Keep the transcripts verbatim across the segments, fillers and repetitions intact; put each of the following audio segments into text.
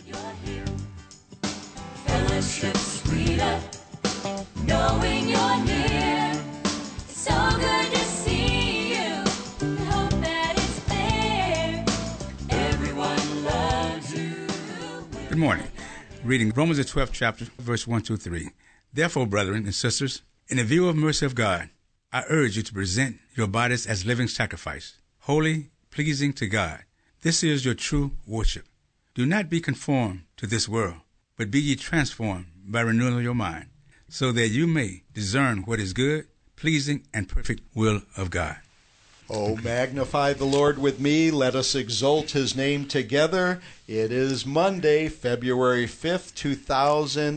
glad you're here. Fellowship sweeter, knowing you're near. It's so good to see you. I hope that it's there. Everyone loves you. Good morning. Reading Romans the twelfth chapter, verse one through three. Therefore, brethren and sisters, in the view of mercy of God, I urge you to present your bodies as living sacrifice, holy, pleasing to God. This is your true worship. Do not be conformed to this world, but be ye transformed by renewing of your mind, so that you may discern what is good, pleasing, and perfect will of God. Oh, magnify the Lord with me. Let us exalt his name together. It is Monday, February fifth, two thousand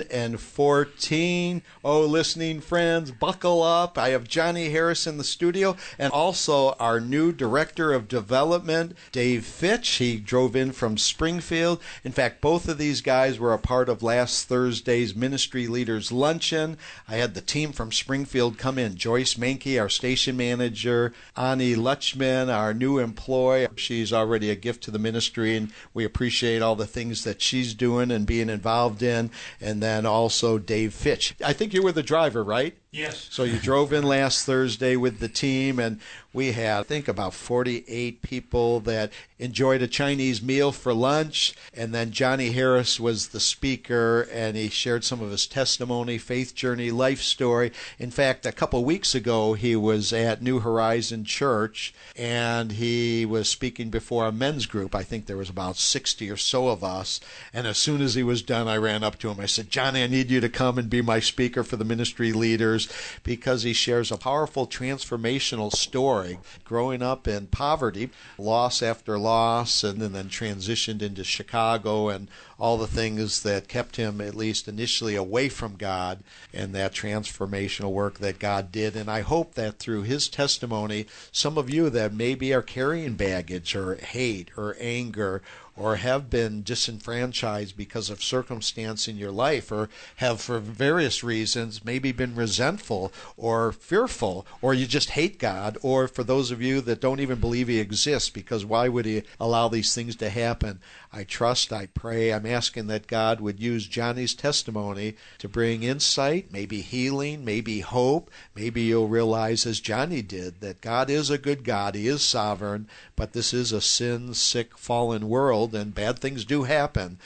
fourteen. Oh, listening friends, buckle up. I have Johnny Harris in the studio and also our new Director of Development, Dave Fitch. He drove in from Springfield. In fact, both of these guys were a part of last Thursday's Ministry Leaders Luncheon. I had the team from Springfield come in. Joyce Mankey, our station manager, Ani Lutchman, our new employee. She's already a gift to the ministry, and we appreciate all the things that she's doing and being involved in. And then also Dave Fitch. I think you were the driver, right? Yes. So you drove in last Thursday with the team, and we had, I think, about forty-eight people that enjoyed a Chinese meal for lunch. And then Johnny Harris was the speaker, and he shared some of his testimony, faith journey, life story. In fact, a couple weeks ago, he was at New Horizon Church, and he was speaking before a men's group. I think there was about sixty or so of us. And as soon as he was done, I ran up to him. I said, Johnny, I need you to come and be my speaker for the ministry leaders, because he shares a powerful transformational story, growing up in poverty, loss after loss, and then, then transitioned into Chicago and all the things that kept him, at least initially, away from God, and that transformational work that God did. And I hope that through his testimony, some of you that maybe are carrying baggage or hate or anger or have been disenfranchised because of circumstance in your life, or have for various reasons maybe been resentful or fearful, or you just hate God, or for those of you that don't even believe he exists, because why would he allow these things to happen? I trust, I pray, I'm asking that God would use Johnny's testimony to bring insight, maybe healing, maybe hope. Maybe you'll realize, as Johnny did, that God is a good God, he is sovereign, but this is a sin-sick, fallen world, and bad things do happen.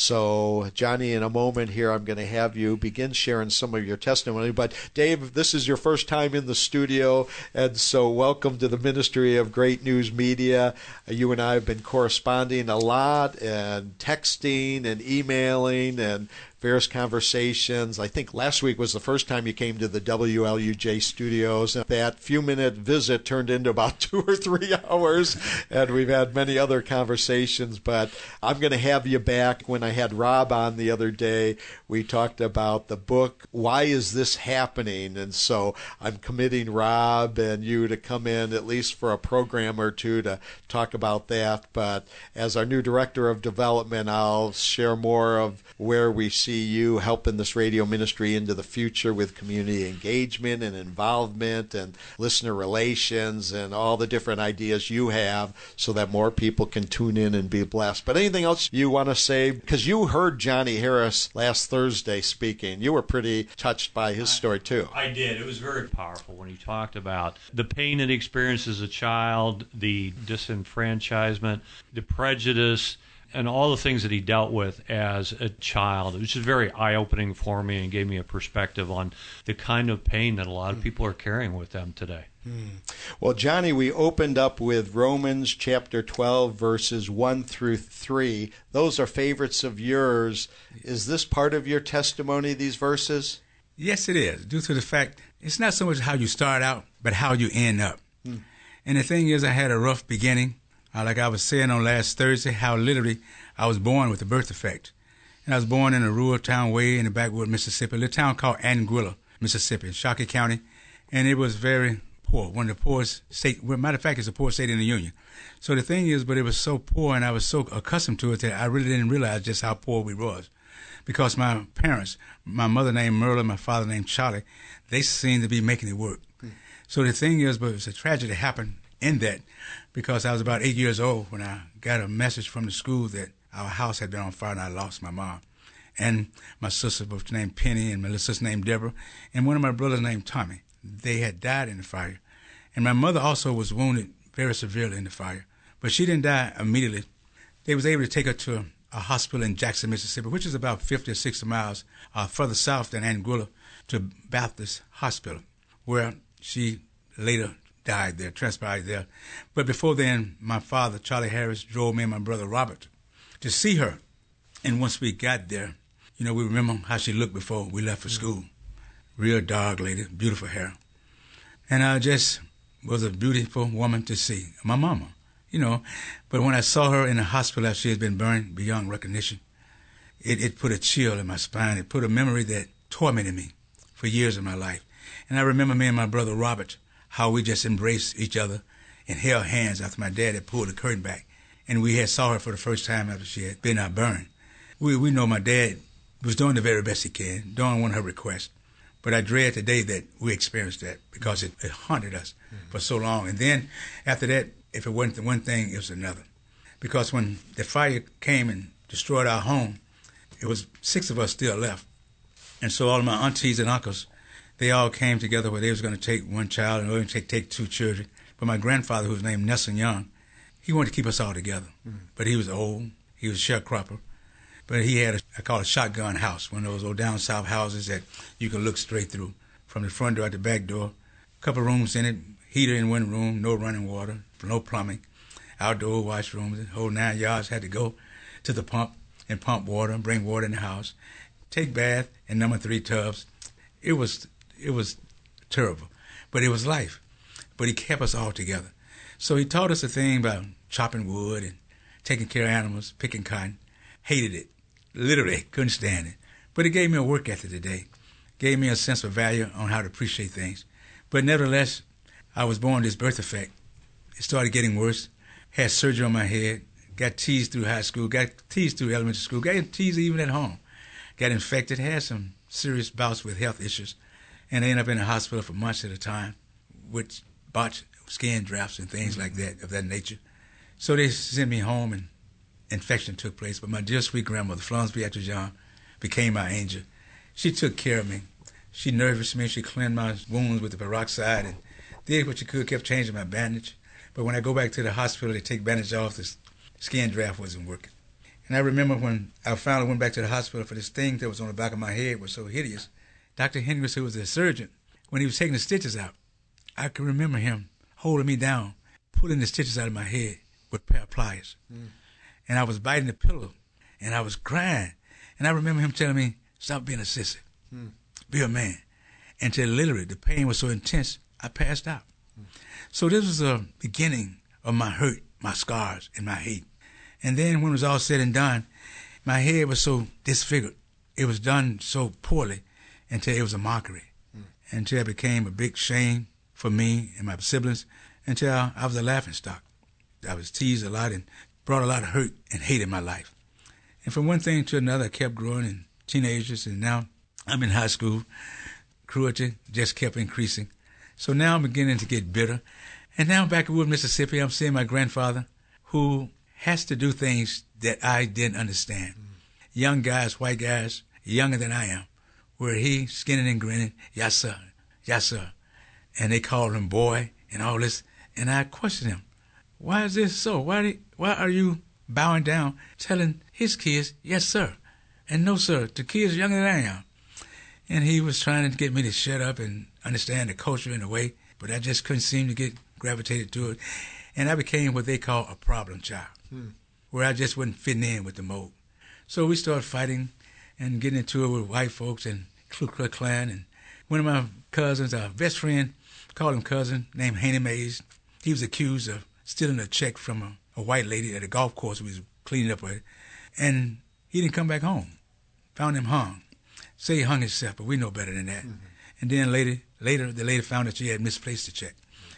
So, Johnny, in a moment here, I'm going to have you begin sharing some of your testimony. But, Dave, this is your first time in the studio, and so welcome to the Ministry of Great News Media. You and I have been corresponding a lot, and texting and emailing and various conversations. I think last week was the first time you came to the W L U J studios. That few-minute visit turned into about two or three hours, and we've had many other conversations. But I'm going to have you back. When I had Rob on the other day, we talked about the book, Why Is This Happening? And so I'm committing Rob and you to come in at least for a program or two to talk about that. But as our new Director of Development, I'll share more of where we see you helping this radio ministry into the future with community engagement and involvement and listener relations and all the different ideas you have, so that more people can tune in and be blessed. But anything else you want to say? Because you heard Johnny Harris last Thursday speaking. You were pretty touched by his story too. I did. It was very powerful when he talked about the pain that he experienced as a child, the disenfranchisement, the prejudice, and all the things that he dealt with as a child. It was just very eye-opening for me and gave me a perspective on the kind of pain that a lot of people are carrying with them today. Hmm. Well, Johnny, we opened up with Romans chapter twelve, verses one through three. Those are favorites of yours. Is this part of your testimony, these verses? Yes, it is, due to the fact it's not so much how you start out, but how you end up. Hmm. And the thing is, I had a rough beginning. Uh, like I was saying on last Thursday, how literally I was born with the birth defect. And I was born in a rural town way in the backwood, Mississippi, a little town called Anguilla, Mississippi, in Shockey County. And it was very poor, one of the poorest state, well, matter of fact, it's the poorest state in the Union. So the thing is, but it was so poor and I was so accustomed to it that I really didn't realize just how poor we was. Because my parents, my mother named Merle, my father named Charlie, they seemed to be making it work. Mm. So the thing is, but it was a tragedy happened in that, because I was about eight years old when I got a message from the school that our house had been on fire and I lost my mom. And my sister was named Penny and my little sister named Deborah and one of my brothers named Tommy. They had died in the fire. And my mother also was wounded very severely in the fire. But she didn't die immediately. They was able to take her to a hospital in Jackson, Mississippi, which is about fifty or sixty miles uh, further south than Anguilla, to Baptist Hospital, where she later died there, transpired there. But before then, my father, Charlie Harris, drove me and my brother Robert to see her. And once we got there, you know, we remember how she looked before we left for school. Real dark lady, beautiful hair. And I just was a beautiful woman to see, my mama, you know. But when I saw her in the hospital after she had been burned beyond recognition, it, it put a chill in my spine. It put a memory that tormented me for years of my life. And I remember me and my brother Robert, how we just embraced each other and held hands after my dad had pulled the curtain back. And we had saw her for the first time after she had been uh, burned. We, we know my dad was doing the very best he can, doing one of her requests. But I dread the day that we experienced that because it, it haunted us mm-hmm. for so long. And then after that, if it wasn't the one thing, it was another. Because when the fire came and destroyed our home, it was six of us still left. And so all of my aunties and uncles, they all came together where they was going to take one child and we were going to take, take two children. But my grandfather, who was named Nelson Young, he wanted to keep us all together. Mm-hmm. But he was old. He was a sharecropper. But he had, a, I call it a shotgun house, one of those old down south houses that you can look straight through from the front door out the back door. A couple of rooms in it, heater in one room, no running water, no plumbing, outdoor washrooms, the whole nine yards. Had to go to the pump and pump water and bring water in the house, take bath in number three tubs. It was it was terrible, but it was life. But he kept us all together. So he taught us a thing about chopping wood and taking care of animals, picking cotton. Hated it. Literally couldn't stand it. But it gave me a work ethic today. Gave me a sense of value on how to appreciate things. But nevertheless, I was born with this birth defect. It started getting worse. Had surgery on my head. Got teased through high school. Got teased through elementary school. Got teased even at home. Got infected. Had some serious bouts with health issues. And I ended up in the hospital for months at a time with botched skin drafts and things like that, of that nature. So they sent me home and infection took place. But my dear sweet grandmother, Florence Beatrice Young, became my angel. She took care of me. She nourished me. She cleansed my wounds with the peroxide and did what she could, kept changing my bandage. But when I go back to the hospital, they take bandage off, the skin draft wasn't working. And I remember when I finally went back to the hospital for this thing that was on the back of my head was so hideous. Doctor Hendricks, who was the surgeon, when he was taking the stitches out, I can remember him holding me down, pulling the stitches out of my head with a pair of pliers. Mm. And I was biting the pillow, and I was crying. And I remember him telling me, stop being a sissy. Mm. Be a man. Until literally the pain was so intense, I passed out. Mm. So this was the beginning of my hurt, my scars, and my hate. And then when it was all said and done, my head was so disfigured. It was done so poorly until it was a mockery. Mm. Until it became a big shame for me and my siblings, until I was a laughing stock. I was teased a lot and brought a lot of hurt and hate in my life. And from one thing to another, I kept growing in teenagers, and now I'm in high school. Cruelty just kept increasing. So now I'm beginning to get bitter. And now back in Wood, Mississippi, I'm seeing my grandfather who has to do things that I didn't understand. Mm. Young guys, white guys, younger than I am, where he skinning and grinning, yes sir, yes sir. And they call him boy and all this. And I questioned him. Why is this so? Why do, why are you bowing down, telling his kids, yes, sir, and no, sir, to kids younger than I am? And he was trying to get me to shut up and understand the culture in a way, but I just couldn't seem to get gravitated to it. And I became what they call a problem child, hmm. where I just wasn't fitting in with the mold. So we started fighting and getting into it with white folks and Ku Klux Klan. And one of my cousins, our best friend, called him cousin, named Haney Mays, he was accused of stealing a check from a, a white lady at a golf course we was cleaning up with. And he didn't come back home. Found him hung. Say he hung himself, but we know better than that. Mm-hmm. And then later, later, the lady found that she had misplaced the check.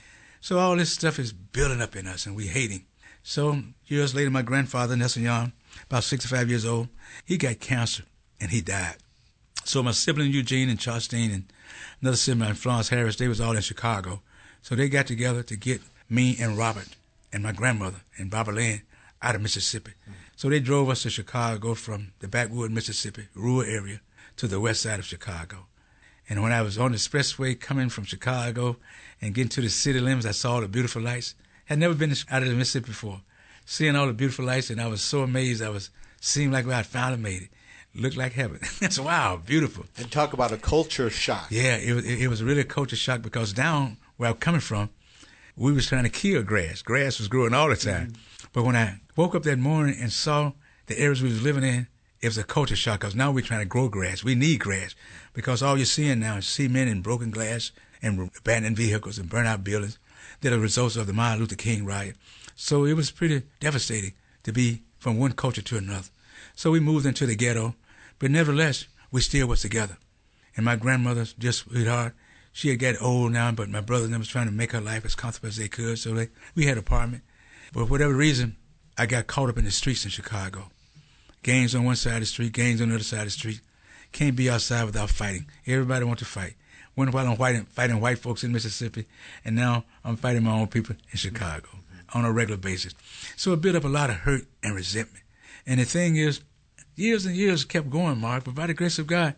So all this stuff is building up in us, and we hate him. So years later, my grandfather, Nelson Young, about sixty-five years old, he got cancer, and he died. So my sibling Eugene and Charleston and another sibling, Florence Harris, they was all in Chicago. So they got together to get me and Robert and my grandmother and Barbara Lynn out of Mississippi. Mm. So they drove us to Chicago from the backwood, Mississippi, rural area, to the west side of Chicago. And when I was on the expressway coming from Chicago and getting to the city limits, I saw all the beautiful lights. Had never been out of the Mississippi before. Seeing all the beautiful lights, and I was so amazed. I was seemed like well, I finally made it. Looked like heaven. It's wow, beautiful. And talk about a culture shock. Yeah, it was, it was really a culture shock because down where I'm coming from, we was trying to kill grass. Grass was growing all the time. Mm-hmm. But when I woke up that morning and saw the areas we was living in, it was a culture shock because now we're trying to grow grass. We need grass because all you're seeing now is cement and broken glass and abandoned vehicles and burnt out buildings that are results of the Martin Luther King riot. So it was pretty devastating to be from one culture to another. So we moved into the ghetto, but nevertheless, we still was together. And my grandmother's just sweetheart. She had got old now, but my brother and them was trying to make her life as comfortable as they could. So they, we had an apartment. But for whatever reason, I got caught up in the streets in Chicago. Gangs on one side of the street, gangs on the other side of the street. Can't be outside without fighting. Everybody wants to fight. One while I'm fighting, fighting white folks in Mississippi, and now I'm fighting my own people in Chicago on a regular basis. So it built up a lot of hurt and resentment. And the thing is, years and years kept going, Mark, but by the grace of God,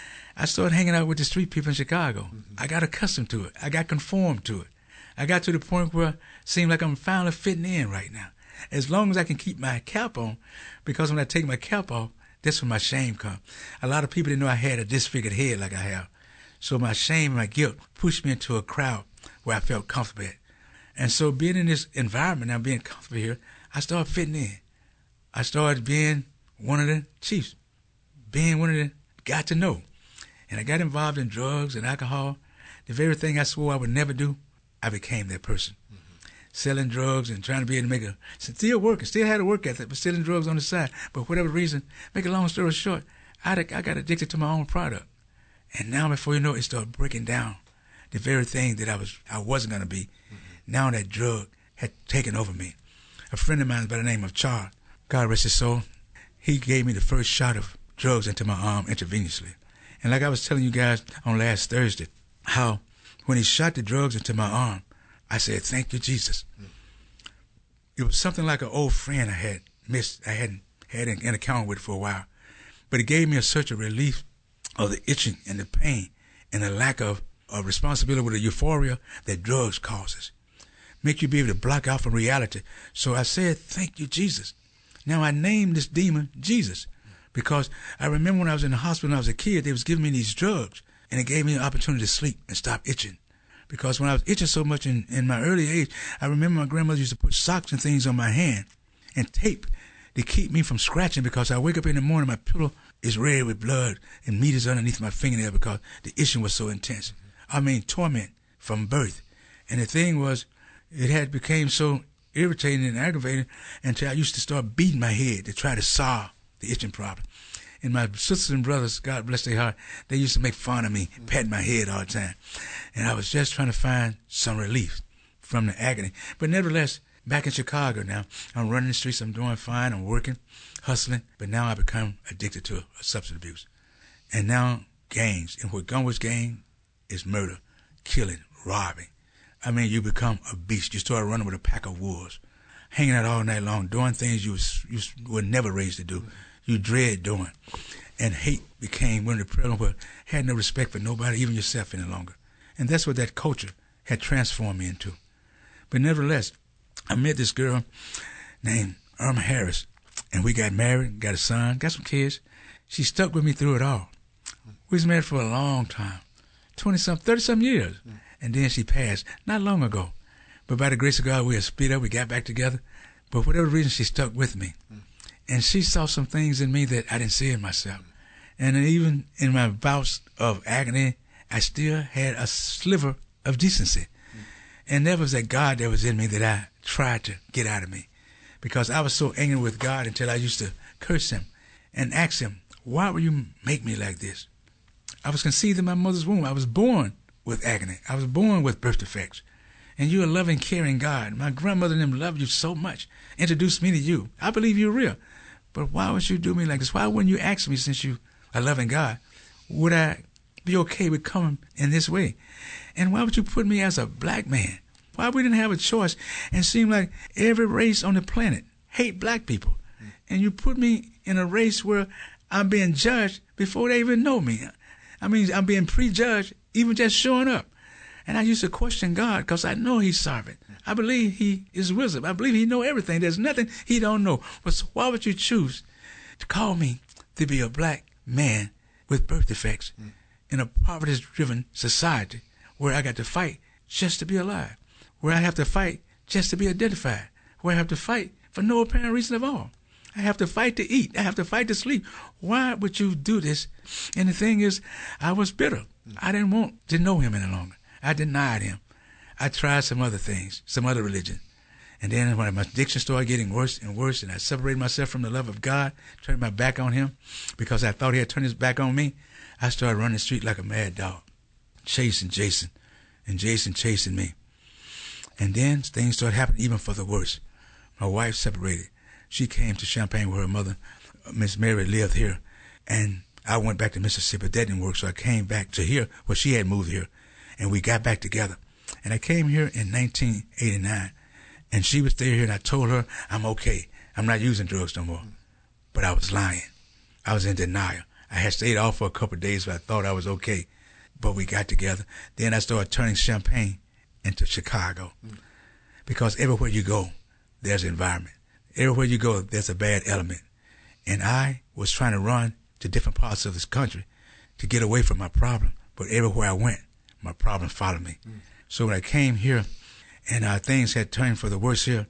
I started hanging out with the street people in Chicago. Mm-hmm. I got accustomed to it. I got conformed to it. I got to the point where it seemed like I'm finally fitting in right now. As long as I can keep my cap on, because when I take my cap off, that's when my shame comes. A lot of people didn't know I had a disfigured head like I have. So my shame and my guilt pushed me into a crowd where I felt comfortable at. And so being in this environment, now being comfortable here, I started fitting in. I started being one of the chiefs, being one of the got to know. And I got involved in drugs and alcohol. The very thing I swore I would never do, I became that person. Mm-hmm. Selling drugs and trying to be able to make a, still working, still had a work ethic, but selling drugs on the side. But for whatever reason, make a long story short, I, I got addicted to my own product. And now before you know it, it started breaking down the very thing that I, was, I wasn't going to be. Mm-hmm. Now that drug had taken over me. A friend of mine by the name of Charles, God rest his soul, he gave me the first shot of drugs into my arm intravenously. And like I was telling you guys on last Thursday, how when he shot the drugs into my arm, I said, thank you, Jesus. Mm. It was something like an old friend I had missed, I hadn't had an encounter with for a while. But it gave me a such a relief of the itching and the pain and the lack of, of responsibility with the euphoria that drugs causes. Make you be able to block out from reality. So I said, thank you, Jesus. Now I named this demon Jesus. Because I remember when I was in the hospital when I was a kid, they was giving me these drugs, and it gave me an opportunity to sleep and stop itching. Because when I was itching so much in, in my early age, I remember my grandmother used to put socks and things on my hand and tape to keep me from scratching, because I wake up in the morning, my pillow is red with blood and meat is underneath my fingernail because the itching was so intense. I mean, torment from birth. And the thing was, it had became so irritating and aggravating until I used to start beating my head to try to solve the itching problem. And my sisters and brothers, God bless their heart, they used to make fun of me, patting my head all the time. And I was just trying to find some relief from the agony. But nevertheless, back in Chicago now, I'm running the streets, I'm doing fine, I'm working, hustling, but now I become addicted to a, a substance abuse. And now gangs, and what comes with gang is murder, killing, robbing. I mean, you become a beast. You start running with a pack of wolves, hanging out all night long, doing things you, was, you were never raised to do. You dread doing. And hate became one of the problems where had no respect for nobody, even yourself any longer. And that's what that culture had transformed me into. But nevertheless, I met this girl named Irma Harris, and we got married, got a son, got some kids. She stuck with me through it all. We was married for a long time, twenty-some, thirty-some years. And then she passed, not long ago. But by the grace of God, we had split up, we got back together. But for whatever reason, she stuck with me. And she saw some things in me that I didn't see in myself. And even in my bouts of agony, I still had a sliver of decency. And there was that God that was in me that I tried to get out of me. Because I was so angry with God until I used to curse him and ask him, why would you make me like this? I was conceived in my mother's womb. I was born with agony. I was born with birth defects. And you're a loving, caring God. My grandmother and them loved you so much. Introduced me to you. I believe you're real. But why would you do me like this? Why wouldn't you ask me, since you are loving God, would I be okay with coming in this way? And why would you put me as a black man? Why we didn't have a choice and seem like every race on the planet hate black people? and you put me in a race where I'm being judged before they even know me. I mean, I'm being prejudged even just showing up. And I used to question God because I know he's sovereign. I believe he is wisdom. I believe he knows everything. There's nothing he don't know. But so why would you choose to call me to be a black man with birth defects mm. in a poverty-driven society where I got to fight just to be alive, where I have to fight just to be identified, where I have to fight for no apparent reason at all? I have to fight to eat. I have to fight to sleep. Why would you do this? And the thing is, I was bitter. Mm. I didn't want to know him any longer. I denied him. I tried some other things, some other religion. And then when my addiction started getting worse and worse, and I separated myself from the love of God, turned my back on him because I thought he had turned his back on me, I started running the street like a mad dog, chasing Jason, and Jason chasing me. And then things started happening even for the worse. My wife separated. She came to Champaign where her mother, Miss Mary, lived here. And I went back to Mississippi. That didn't work, so I came back to here where she had moved here. And we got back together. And I came here in nineteen eighty-nine. And she was still here, and I told her, I'm okay. I'm not using drugs no more. But I was lying. I was in denial. I had stayed off for a couple of days, but I thought I was okay. But we got together. Then I started turning Champaign into Chicago. Mm. Because everywhere you go, there's environment. Everywhere you go, there's a bad element. And I was trying to run to different parts of this country to get away from my problem. But everywhere I went, my problem followed me. Mm. So when I came here and uh, things had turned for the worse here,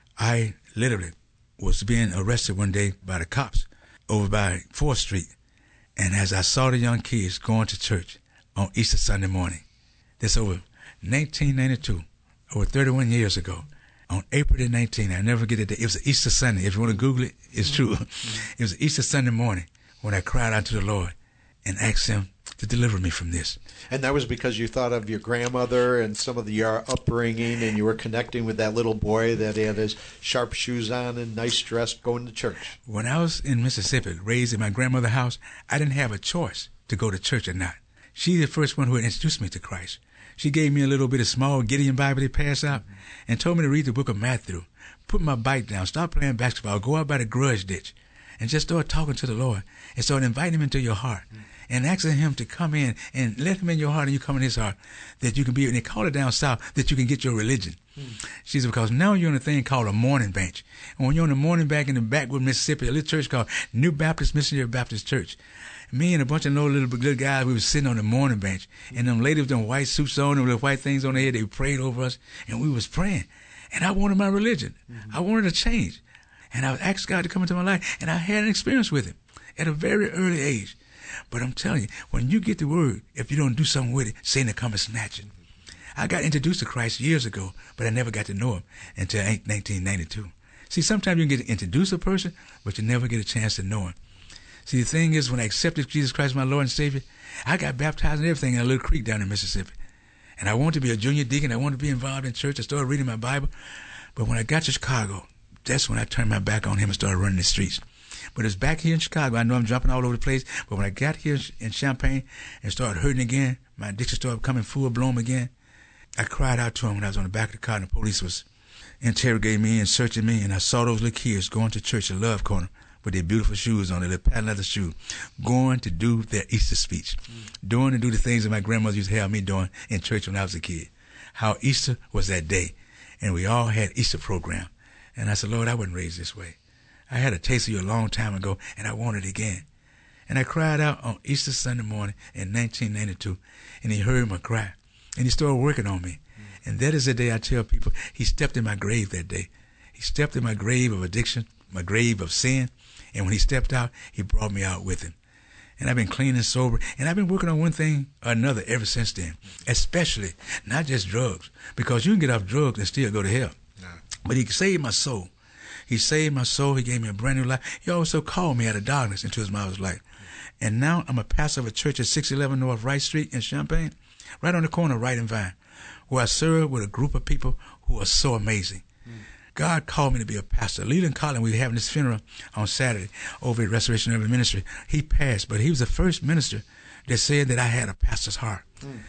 I literally was being arrested one day by the cops over by fourth street. And as I saw the young kids going to church on Easter Sunday morning, this over nineteen ninety-two, over thirty-one years ago, on April the nineteenth, I never forget it. It was an Easter Sunday. If you want to Google it, it's true. Mm-hmm. It was Easter Sunday morning when I cried out to the Lord and asked him to deliver me from this. And that was because you thought of your grandmother and some of the, your upbringing, and you were connecting with that little boy that had his sharp shoes on and nice dress going to church. When I was in Mississippi, raised in my grandmother's house, I didn't have a choice to go to church or not. She's the first one who introduced me to Christ. She gave me a little bit of small Gideon Bible they passed out and told me to read the book of Matthew, put my bike down, stop playing basketball, go out by the grudge ditch, and just start talking to the Lord and start inviting him into your heart. And asking him to come in and let him in your heart and you come in his heart, that you can be, and they call it down south, that you can get your religion. Mm. She said, because now you're on a thing called a morning bench. And when you're on the morning back in the backwood, Mississippi, a little church called New Baptist Missionary Baptist Church. Me and a bunch of little, little, little guys, we were sitting on the morning bench. And them ladies with them white suits on and with white things on their head, they prayed over us. And we was praying. And I wanted my religion. Mm-hmm. I wanted to change. And I asked God to come into my life. And I had an experience with him at a very early age. But I'm telling you, when you get the word, if you don't do something with it, Satan will come and snatch it. I got introduced to Christ years ago, but I never got to know him until nineteen ninety-two. See, sometimes you can get to introduce a person, but you never get a chance to know him. See, the thing is, when I accepted Jesus Christ, my Lord and Savior, I got baptized and everything in a little creek down in Mississippi. And I wanted to be a junior deacon. I wanted to be involved in church. I started reading my Bible. But when I got to Chicago, that's when I turned my back on him and started running the streets. But it's back here in Chicago. I know I'm jumping all over the place. But when I got here in Champaign and started hurting again, my addiction started becoming full blown again, I cried out to him when I was on the back of the car and the police was interrogating me and searching me. And I saw those little kids going to church at Love Corner with their beautiful shoes on, their little patent leather shoes, going to do their Easter speech, mm. doing and do the things that my grandmother used to have me doing in church when I was a kid. How Easter was that day. And we all had Easter program. And I said, Lord, I wasn't raised this way. I had a taste of you a long time ago, and I want it again. And I cried out on Easter Sunday morning in nineteen ninety-two, and he heard my cry, and he started working on me. Mm. And that is the day I tell people, he stepped in my grave that day. He stepped in my grave of addiction, my grave of sin, and when he stepped out, he brought me out with him. And I've been clean and sober, and I've been working on one thing or another ever since then, especially not just drugs, because you can get off drugs and still go to hell. No. But he saved my soul. He saved my soul. He gave me a brand new life. He also called me out of darkness into his marvelous light. And now I'm a pastor of a church at six eleven North Wright Street in Champaign, right on the corner of Wright and Vine, where I serve with a group of people who are so amazing. Mm. God called me to be a pastor. Leland Collins, we were having his funeral on Saturday over at Restoration Urban Ministry. He passed, but he was the first minister that said that I had a pastor's heart. Mm.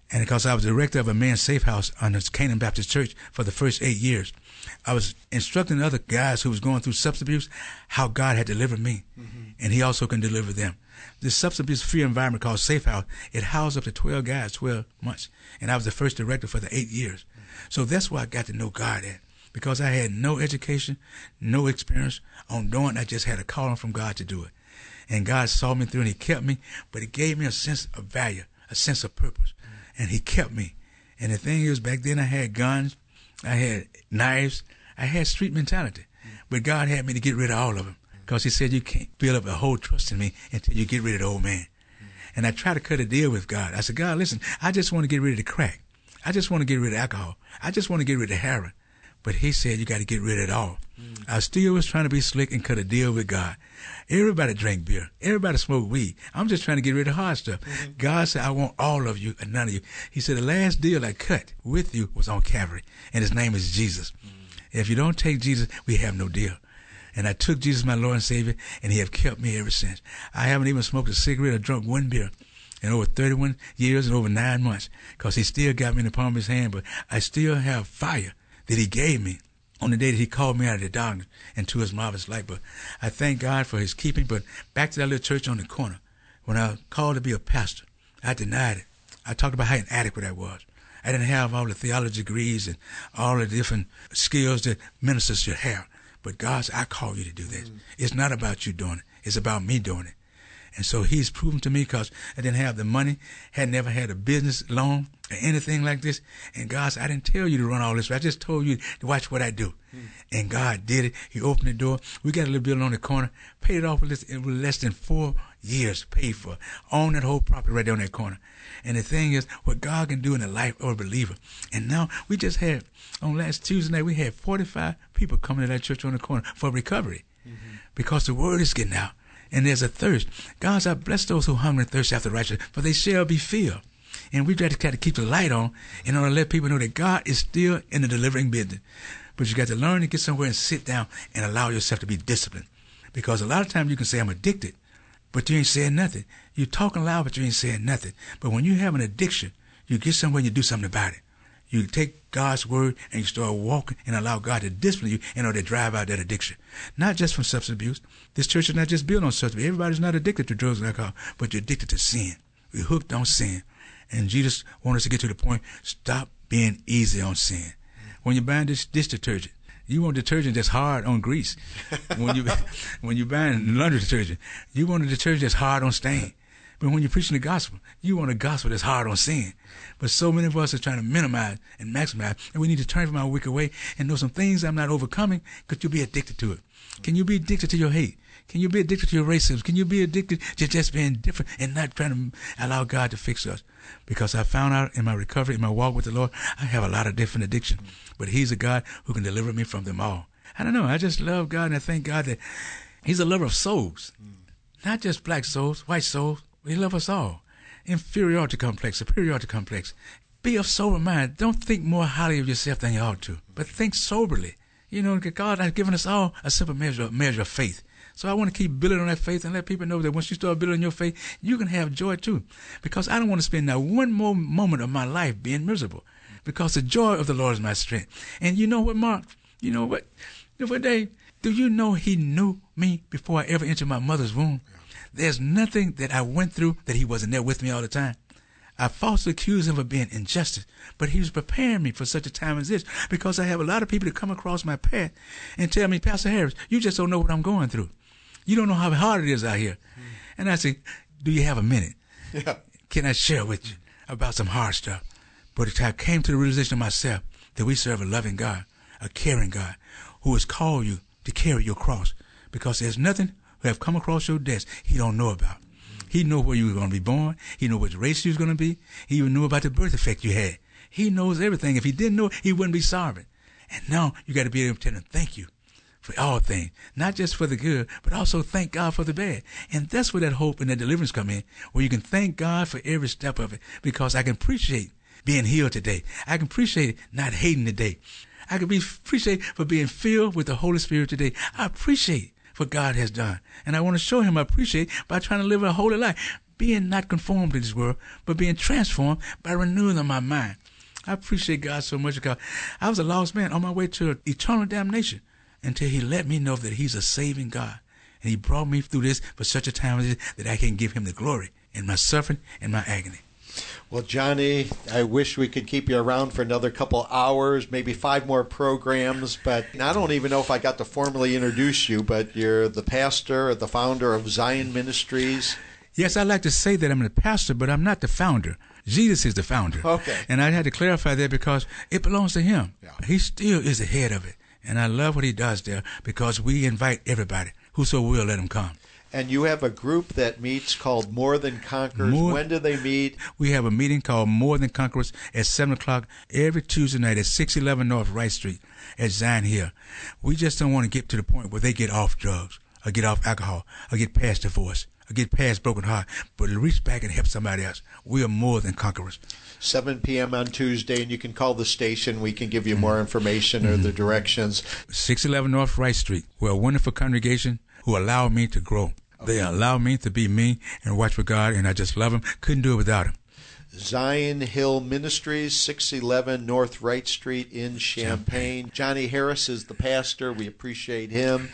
And because I was director of a men's safe house under Canaan Baptist Church for the first eight years, I was instructing other guys who was going through substance abuse how God had delivered me, mm-hmm. and he also can deliver them. This substance abuse-free environment called Safe House, it housed up to twelve guys, twelve months, and I was the first director for the eight years. Mm-hmm. So that's where I got to know God at, because I had no education, no experience on doing it. I just had a calling from God to do it. And God saw me through, and he kept me, but he gave me a sense of value, a sense of purpose. And he kept me. And the thing is, back then I had guns, I had knives, I had street mentality. But God had me to get rid of all of them, because he said you can't build up a whole trust in me until you get rid of the old man. And I tried to cut a deal with God. I said, God, listen, I just want to get rid of the crack. I just want to get rid of alcohol. I just want to get rid of heroin. But he said you got to get rid of it all. Mm. I still was trying to be slick and cut a deal with God. Everybody drank beer. Everybody smoked weed. I'm just trying to get rid of hard stuff. Mm-hmm. God said, I want all of you and none of you. He said, the last deal I cut with you was on Calvary, and his name is Jesus. Mm. If you don't take Jesus, we have no deal. And I took Jesus, my Lord and Savior, and he has kept me ever since. I haven't even smoked a cigarette or drunk one beer in over thirty-one years and over nine months, because he still got me in the palm of his hand, but I still have fire that he gave me on the day that he called me out of the darkness into his marvelous light. But I thank God for his keeping. But back to that little church on the corner, when I was called to be a pastor, I denied it. I talked about how inadequate I was. I didn't have all the theology degrees and all the different skills that ministers should have. But God said, I call you to do this. Mm. It's not about you doing it. It's about me doing it. And so he's proven to me, because I didn't have the money, had never had a business loan or anything like this. And God said, I didn't tell you to run all this. I just told you to watch what I do. Mm. And God did it. He opened the door. We got a little building on the corner, paid it off with less than four years paid for, own that whole property right there on that corner. And the thing is, what God can do in the life of a believer. And now we just had, on last Tuesday night, we had forty-five people coming to that church on the corner for recovery, mm-hmm. because the word is getting out. And there's a thirst. God said, bless those who hunger and thirst after righteousness, for they shall be filled. And we've got to kind of keep the light on in order to let people know that God is still in the delivering business. But you got to learn to get somewhere and sit down and allow yourself to be disciplined. Because a lot of times you can say, I'm addicted, but you ain't saying nothing. You're talking loud, but you ain't saying nothing. But when you have an addiction, you get somewhere and you do something about it. You take God's word and you start walking and allow God to discipline you in order to drive out that addiction. Not just from substance abuse. This church is not just built on substance abuse. Everybody's not addicted to drugs and alcohol, but you're addicted to sin. We're hooked on sin. And Jesus wants us to get to the point, stop being easy on sin. When you're buying this dish detergent, you want detergent that's hard on grease. When you when you're buying laundry detergent, you want a detergent that's hard on stain. But when you're preaching the gospel, you want a gospel that's hard on sin. But so many of us are trying to minimize and maximize, and we need to turn from our wicked way and know some things I'm not overcoming, because you'll be addicted to it. Can you be addicted to your hate? Can you be addicted to your racism? Can you be addicted to just being different and not trying to allow God to fix us? Because I found out in my recovery, in my walk with the Lord, I have a lot of different addictions. But he's a God who can deliver me from them all. I don't know. I just love God, and I thank God that he's a lover of souls. Not just black souls, white souls. He loves us all. Inferiority complex, superiority complex. Be of sober mind. Don't think more highly of yourself than you ought to, but think soberly. You know, God has given us all a simple measure, measure of faith. So I want to keep building on that faith and let people know that once you start building your faith, you can have joy too. Because I don't want to spend now one more moment of my life being miserable. Because the joy of the Lord is my strength. And you know what, Mark? You know what? You know what, Dave? Do you know he knew me before I ever entered my mother's womb? There's nothing that I went through that he wasn't there with me all the time. I falsely accused him of being injustice, but he was preparing me for such a time as this, because I have a lot of people that come across my path and tell me, Pastor Harris, you just don't know what I'm going through. You don't know how hard it is out here. Mm. And I say, do you have a minute? Yeah. Can I share with you about some hard stuff? But I came to the realization of myself that we serve a loving God, a caring God, who has called you to carry your cross, because there's nothing who have come across your desk he don't know about. He knew where you were going to be born. He knew what race you was going to be. He even knew about the birth effect you had. He knows everything. If he didn't know, he wouldn't be sorry. And now you got to be able to tell him thank you for all things, not just for the good, but also thank God for the bad. And that's where that hope and that deliverance come in, where you can thank God for every step of it, because I can appreciate being healed today. I can appreciate not hating today. I can be appreciate for being filled with the Holy Spirit today. I appreciate what God has done. And I want to show him I appreciate by trying to live a holy life. being not conformed to this world, but being transformed by renewing of my mind. I appreciate God so much because I was a lost man on my way to eternal damnation until he let me know that he's a saving God. And he brought me through this for such a time as this that I can give him the glory in my suffering and my agony. Well, Johnny, I wish we could keep you around for another couple hours, maybe five more programs, but I don't even know if I got to formally introduce you, but you're the pastor or the founder of Zion Ministries. Yes, I like to say that I'm the pastor, but I'm not the founder. Jesus is the founder. Okay. And I had to clarify that because it belongs to him. Yeah. He still is the head of it. And I love what he does there because we invite everybody. Whoso will, let him come. And you have a group that meets called More Than Conquerors. More, when do they meet? We have a meeting called More Than Conquerors at seven o'clock every Tuesday night at six eleven North Wright Street at Zion Hill. We just don't want to get to the point where they get off drugs or get off alcohol or get past divorce or get past broken heart, but reach back and help somebody else. We are more than conquerors. seven p.m. on Tuesday, and you can call the station. We can give you more information or the directions. six eleven North Wright Street. We're a wonderful congregation who allow me to grow. They allow me to be me and watch for God, and I just love him. Couldn't do it without him. Zion Hill Ministries, six eleven North Wright Street in Champaign. Johnny Harris is the pastor. We appreciate him,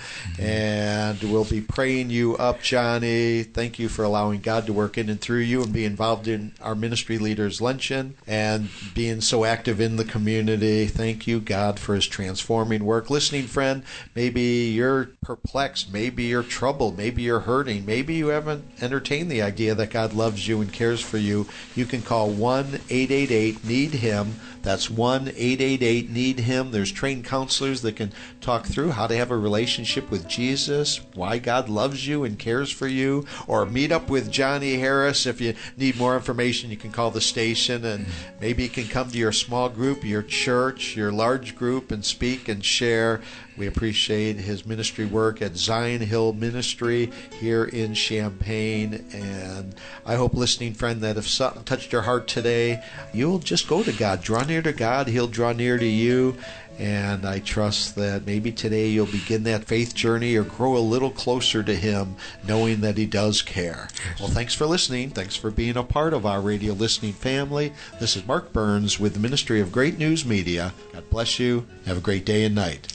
and we'll be praying you up, Johnny. Thank you for allowing God to work in and through you and be involved in our Ministry Leaders Luncheon and being so active in the community. Thank you, God, for his transforming work. Listening friend, maybe you're perplexed, maybe you're troubled, maybe you're hurting, maybe you haven't entertained the idea that God loves you and cares for you. You can call one eight eight eight need him. That's one eight eight eight need him. There's trained counselors that can talk through how to have a relationship with Jesus, why God loves you and cares for you, or meet up with Johnny Harris. If you need more information, you can call the station, and maybe you can come to your small group, your church, your large group, and speak and share. We appreciate his ministry work at Zion Hill Ministry here in Champaign. And I hope, listening friend, that if something touched your heart today, you'll just go to God. Draw near to God. He'll draw near to you. And I trust that maybe today you'll begin that faith journey or grow a little closer to him, knowing that he does care. Well, thanks for listening. Thanks for being a part of our radio listening family. This is Mark Burns with the Ministry of Great News Media. God bless you. Have a great day and night.